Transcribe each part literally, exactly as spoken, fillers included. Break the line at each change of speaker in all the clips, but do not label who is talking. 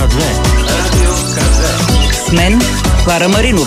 две. Радио К две.
С мен Клара Маринова.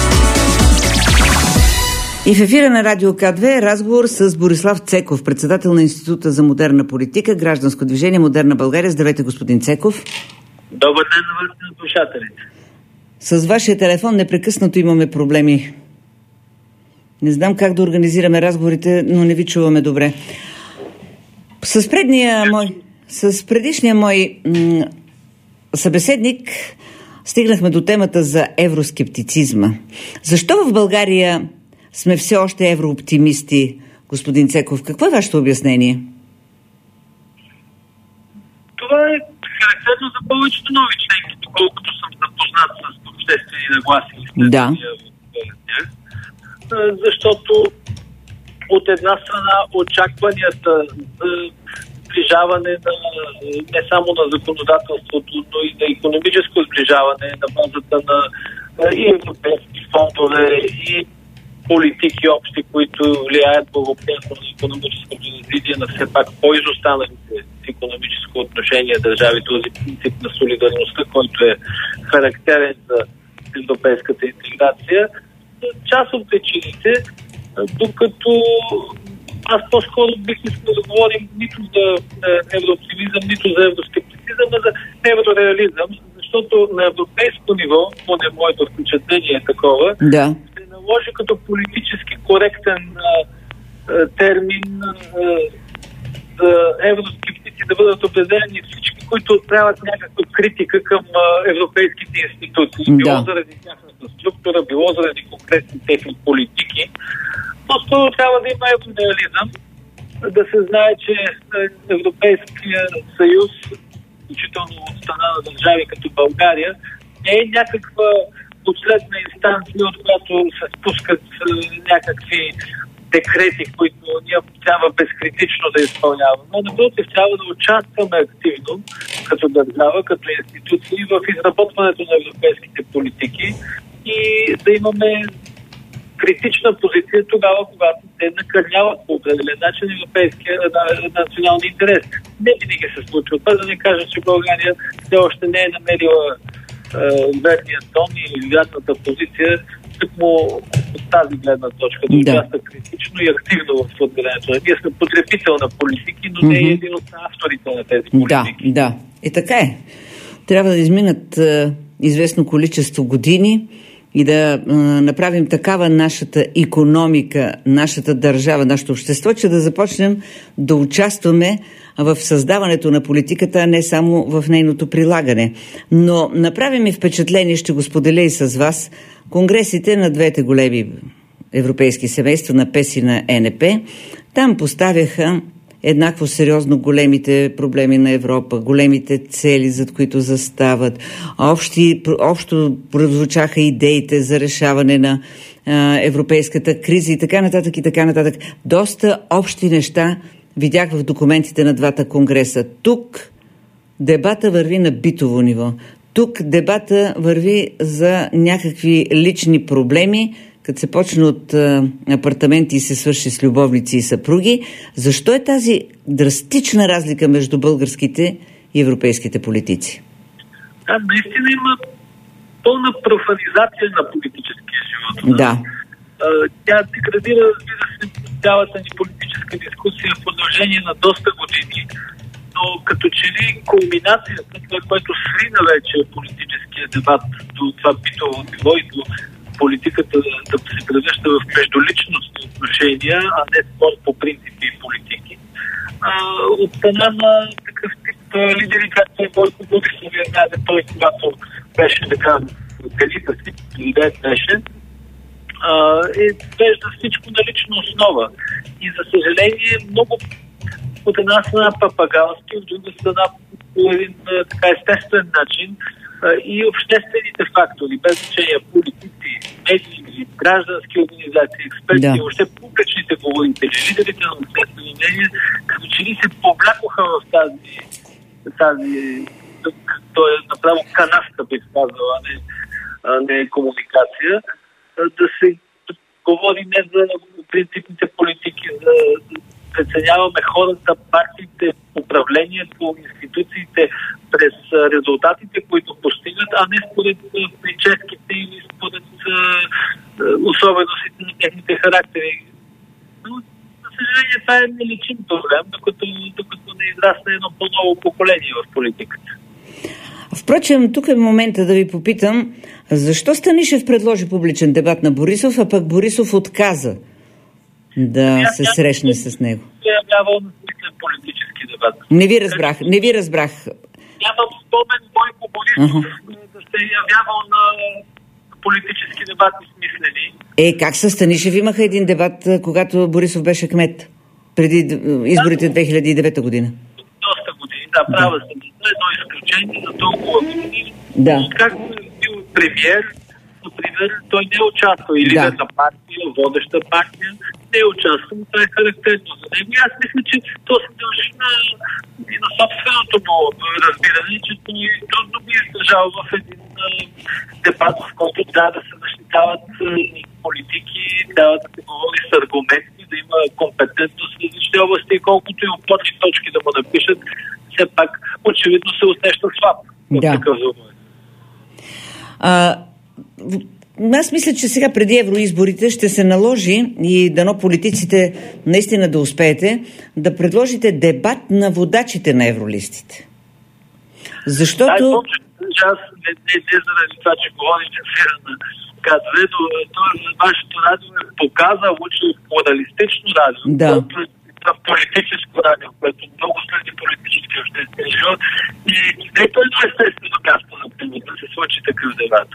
И в ефира на Радио К две разговор с Борислав Цеков, председател на Института за модерна политика, гражданско движение Модерна България. Здравейте, господин Цеков.
Добър ден на вас, на слушателите.
С вашия телефон непрекъснато имаме проблеми. Не знам как да организираме разговорите, но не ви чуваме добре. С предния мой, с предишния мой м- събеседник стигнахме до темата за евроскептицизма. Защо в България сме все още еврооптимисти, господин Цеков? Какво е вашето обяснение?
Това е характерно за повечето нови членки, доколкото съм запознат с обществени нагласи.
Да.
Защото от една страна очакванията за сближаване на, не само на законодателството, но и на икономическо сближаване на базата на и европейски фондове, и политики общи, които влияят благоприятно на икономическото развитие на все пак по-изостаналите в икономическо отношение държави, този принцип на солидарността, който е характерен за европейската интеграция. Част от причините, докато аз по-скоро бих искал да говорим нито за еврооптимизъм, нито за евроскептицизъм, а за еврореализъм, защото на европейско ниво, поне моето впечатление е такова,
да.
се наложи като политически коректен а, а, термин а, за евроскептици да бъдат определени всички, които отправят някаква критика към а, европейските институции. Да. Било заради тяхната структура, било заради конкретни техни политики. По-скоро трябва да има еврореализъм, да се знае, че Европейския съюз, включително от страна на държави като България, не е някаква последна инстанция, от която се спускат някакви декрети, които ние трябва безкритично да изпълняваме. Но напротив, трябва да участваме активно като държава, като институции в изработването на европейските политики и да имаме критична позиция тогава, когато те накърняват по определен начин европейския национални интерес. Не винаги се случва това, да не кажа, че България все още не е намерила е, верния тон и вярната позиция, тъкмо от тази гледна точка да участва да. критично и активно в формирането. Ние сме потребител на политики, но mm-hmm. не е един от авторите на тези политики.
Да, да. И така е. Трябва да изминат е, известно количество години и да е, направим такава нашата икономика, нашата държава, нашето общество, че да започнем да участваме в създаването на политиката, а не само в нейното прилагане. Но направи ми впечатление, ще го споделя и с вас, конгресите на двете големи европейски семейства, на П Е С и на Е Н П, там поставяха еднакво сериозно големите проблеми на Европа, големите цели, зад които застават. Общи, общо прозвучаха идеите за решаване на а, европейската криза и така нататък и така нататък. Доста общи неща видях в документите на двата конгреса. Тук дебата върви на битово ниво. Тук дебата върви за някакви лични проблеми, като се почне от а, апартаменти и се свърши с любовници и съпруги. Защо е тази драстична разлика между българските и европейските политици?
Да, наистина има пълна профанизация на политическия живот.
Да.
Тя деградира, разбира се, цялата ни политическа дискусия в продължение на доста години, но като че ли кулминацията, това, което срина вече политическия дебат до това битово ниво и до политиката да, да се превръща в междуличностни отношения, а не спор по принципи и политики. А, от страна на такъв тип лидери, както е Бойко Борисов, вие знаете, той когато беше така елита си, идея беше, е вежда всичко на лична основа. И за съжаление много от една страна папагалски, от друга страна по един така естествен начин и обществените фактори, без значение политици, медии, граждански организации, експерти, да. Въобще публичните говорители, лидерите на обществено мнение, като че ли се повлякоха в тази, тази то е направо канавка, бих казал, а не, а не комуникация, да се говори не за принципните политики, за преценяваме хората, партиите, управлението, институциите през резултатите, които постигат, а не според прическите или според особеностите на техните характери. Но, за съжаление, това е неличим проблем, докато, докато не израсне едно по-ново поколение в политиката.
Впрочем, тук е момента да ви попитам, защо Станишев предложи публичен дебат на Борисов, а пък Борисов отказа да се срещне с него?
Се явявал на смислен политически дебат.
Не ви разбрах, не ви разбрах.
Нямам спомен Бойко Борисов uh-huh. да се е явявал на политически дебати смислени.
Е, как със Станишев имаха един дебат, когато Борисов беше кмет, преди изборите две хиляди и девета година?
Доста години, да, права съм. Едно изключение за толкова години.
Да.
Както е бил премиер, например, той не участва или да. на партия, водеща партия, не участва, но това е характерно за него. И аз мисля, че то се дължи на, и на собственото му разбиране, че той трудно би издържал в един а, дебат, в който трябва да се защитават а, политики, трябва да се говори с аргументи, да има компетентност в различни области и колкото и опорни точки да му напишат, все пак очевидно се усеща слаб от
да.
такъв зубове.
Аз мисля, че сега преди евроизборите ще се наложи и дано политиците наистина да успеете да предложите дебат на водачите на евролистите. Защото...
Да, аз не, не, не заради това, че говорим ефира на КАДВЕ, но вашето радио е показало, че е плуралистично радио.
Да.
В политическо радио, което много следи политически обществен живот. И не е едно естествено място, например, да се случи такъв дебат.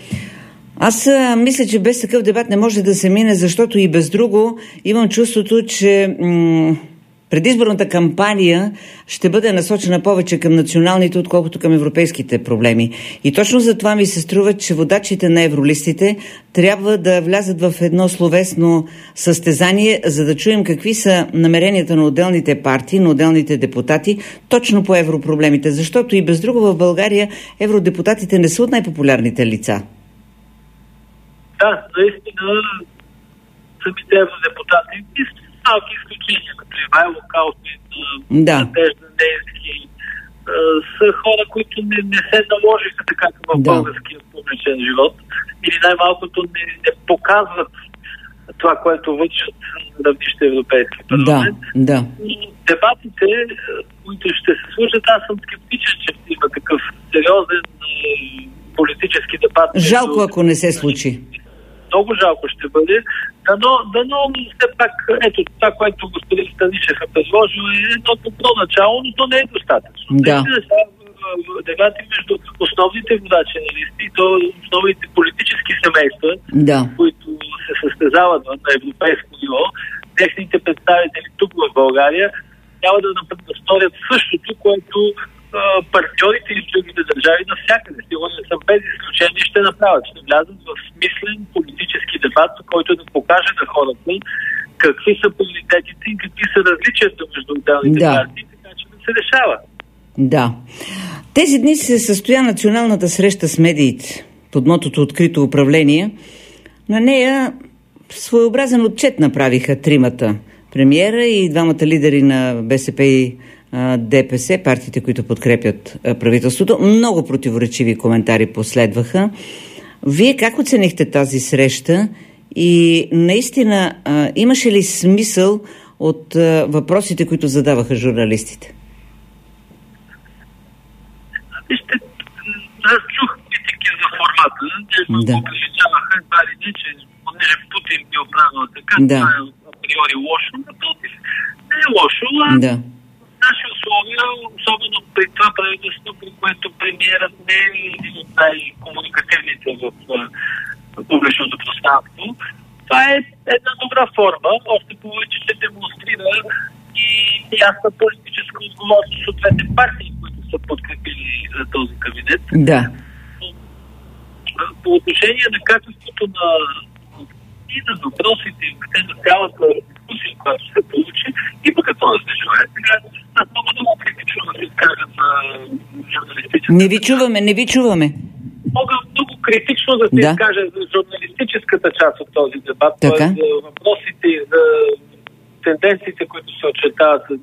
Аз а, мисля, че без такъв дебат не може да се мине, защото и без друго имам чувството, че м- предизборната кампания ще бъде насочена повече към националните, отколкото към европейските проблеми. И точно за това ми се струва, че водачите на евролистите трябва да влязат в едно словесно състезание, за да чуем какви са намеренията на отделните партии, на отделните депутати, точно по европроблемите. Защото и без друго в България евродепутатите не са от най-популярните лица.
Да, наистина самите евродепутати и малки изключения, например, Ивайло Калфин,
да.
Надежда Неевски, са хора, които не, не се наложиха така в да. българския публичен живот или най-малкото не, не показват това, което вършат на равнище Европейски парламент.
Да, да.
И дебатите, които ще се слушат, аз съм скептичен, че има такъв сериозен политически дебат.
Жалко, ако не се случи.
Много жалко ще бъде. Дано, дано все пак, ето това, което господин Станишев е предложил, е едно добро начало, но то не е достатъчно.
Да.
Дебати между основните водачи на листи и то основните политически семейства,
да.
които се състезават на европейско ниво, техните представители тук в България трябва да сторят същото, което партньорите и другите държави навсякъде. Сигурно съм без изключение ще направят. Ще влязат в смислен политически дебат, който да покаже на хората какви са приоритетите и какви са различията между отделните
да.
партии, така че да се решава.
Да. Тези дни се състоя националната среща с медиите под мотото Открито управление. На нея своеобразен отчет направиха тримата. Премиера и двамата лидери на БСП и ДПС, партиите, които подкрепят правителството. Много противоречиви коментари последваха. Вие как оценихте тази среща и наистина имаше ли смисъл от въпросите, които задаваха журналистите?
Вижте, аз чух критики за формата, че
да.
го приличаваха едва ли не, че понеже Путин би оправил така,
да.
това е априори лошо, но не е лошо, а
да.
наши условия, особено при това правителство, при което премиерът не е един от най-комуникативните в публичното пространство. Това е една добра форма, още повече ще демонстрира и ясна политическа отговорност от двете партии, които са подкрепили за този кабинет.
Да.
По отношение на качеството на и на въпросите, и на цялата дискусия, която се получи, и пък като да се желая. Сега аз много много критично да се изкажа за журналистическата...
Не ви чуваме, не ви чуваме.
Мога много критично да се
да.
изкажа за журналистическата част от този дебат,
така?
т.е. за въпросите и за тенденциите, които се очертават с различните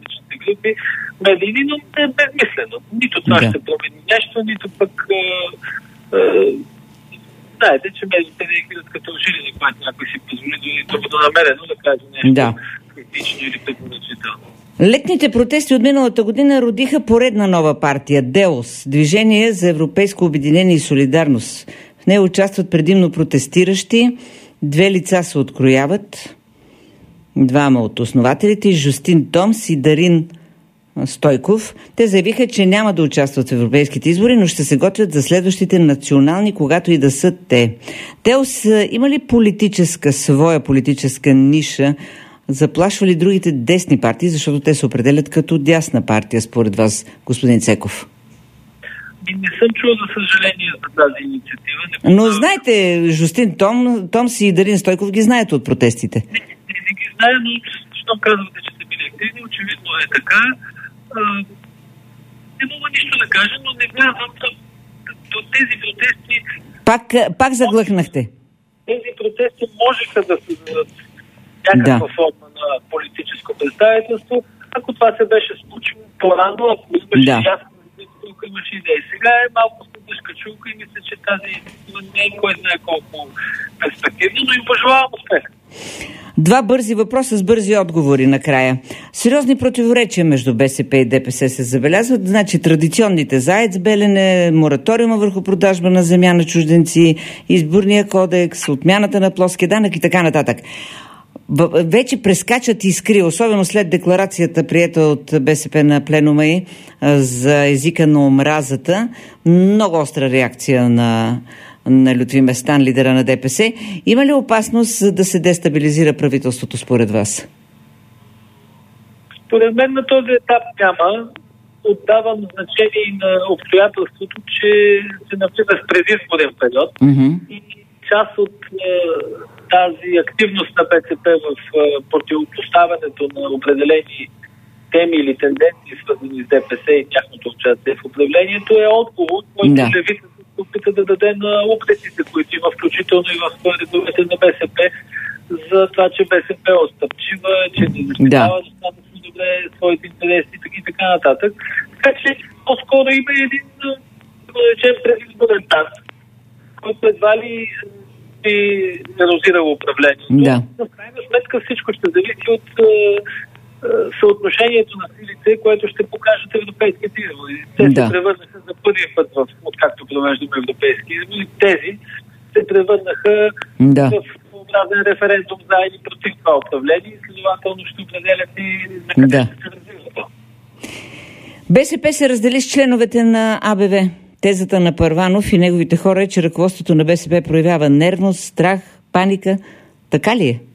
други медийни, но не е безмислено. Нито това
да.
ще промени нещо, нито пък а, а, знаете, че медиите не гледат като жили, когато някой си позволи да бъде намерено да каже нещо
да.
критично или предназначително.
Летните протести от миналата година родиха поредна нова партия – ДЕОС – Движение за европейско обединение и солидарност. В нея участват предимно протестиращи. Две лица се открояват. Двама от основателите – Жустин Томс и Дарин Стойков. Те заявиха, че няма да участват в европейските избори, но ще се готвят за следващите национални, когато и да са те. ДЕОС има ли политическа, своя политическа ниша? Заплашва ли другите десни партии, защото те се определят като дясна партия, според вас, господин Цеков?
Не съм чул, за съжаление, за тази инициатива. Не
Но знаете, Жустин Том, Томс и Дарин Стойков ги знаете от протестите.
Не, не, не ги знае, но щом казвате, че са били активни, очевидно е така. А, не мога нищо да кажа, но не вярвам до тези протести.
Пак, пак заглъхнахте.
Тези протести можеха да се дадат някаква
да.
форма на политическо представителство. Ако това се беше случило по-рано, ако имаше
да.
ясно, тук имаше идеи. Сега е малко стъпъшка чулка и мисля, че тази не е кой знае колко перспективно, но им пожелавам успех.
Два бързи въпроса с бързи отговори накрая. Сериозни противоречия между БСП и ДПС се забелязват. Значи традиционните за АЕЦ Белене, мораториума върху продажба на земя на чужденци, изборния кодекс, отмяната на плоския данък и така нататък. Вече прескачат искри, особено след декларацията, приета от БСП на пленума й за езика на омразата. Много остра реакция на, на Лютви Местан, лидера на ДПС. Има ли опасност да се дестабилизира правителството според вас?
Според мен на този етап няма. Отдавам значение и на обстоятелството, че се навлиза в предизборен период.
Mm-hmm.
И част от тази активност на БСП в противопоставянето на определени теми или тенденции, свързани с ДПС и тяхното участие в управлението, е отговор, който
да.
левицата се опита да даде на упреците, които има, включително и в редовете на БСП, за това, че БСП е отстъпчива, че не защитава достатъчно добре своите интереси и така нататък. Така че по-скоро има един, да речем, предизборен танц, който едва ли би ерозирало управлението.
Да.
Но в крайна сметка всичко ще зависи от е, е, съотношението на силите, което ще покажат европейските избори. Те да. се превърнаха за първи път, в, откакто провеждаме европейски избори, тези се превърнаха
да.
в образен референдум за или против това управление и следователно ще определят и на къде
да.
ще се развива.
БСП се раздели с членовете на АБВ. Тезата на Първанов и неговите хора е, че ръководството на БСП проявява нервност, страх, паника. Така ли е?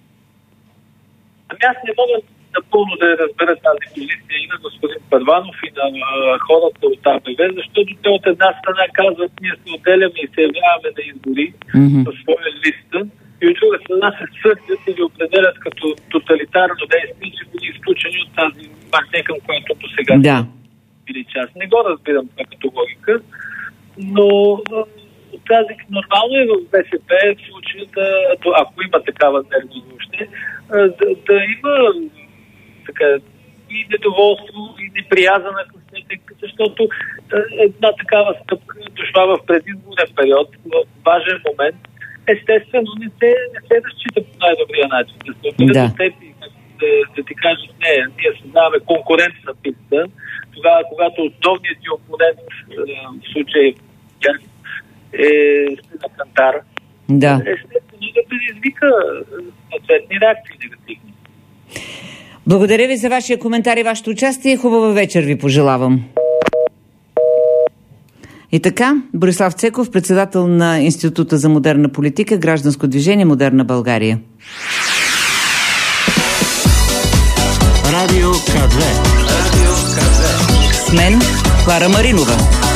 Ами аз не мога напълно да разбера тази позиция и на господин Първанов и на а, хората от АБВ, защото те от една страна казват, ние се отделяме и се явяваме на избори mm-hmm. със своя листа и от друга страна се сърдят или определят като тоталитарно действие, че бъде изключени от тази партия, към която до сега
да.
били част. Не го разбирам това като логика, но тази нормално е в БСП в случая да, ако има такава нервност въобще, да, да има така, и недоволство, и неприязана къснете, защото една такава стъпка дошла в предизборен период, в важен момент, естествено не се, не се разчита по най-добрия начин. Да се опитат да. да, да, да ти кажат, не, ние създаваме конкурентна писта, тогава, когато основният ти опонент, в случай е на Кантар,
да.
естествено да предизвика съответни реакции негативни.
Благодаря ви за вашия коментар и вашето участие. Хубава вечер ви пожелавам. И така, Борислав Цеков, председател на Института за модерна политика, гражданско движение Модерна България.
Радио ка две. Радио ка две.
С мен Клара Маринова.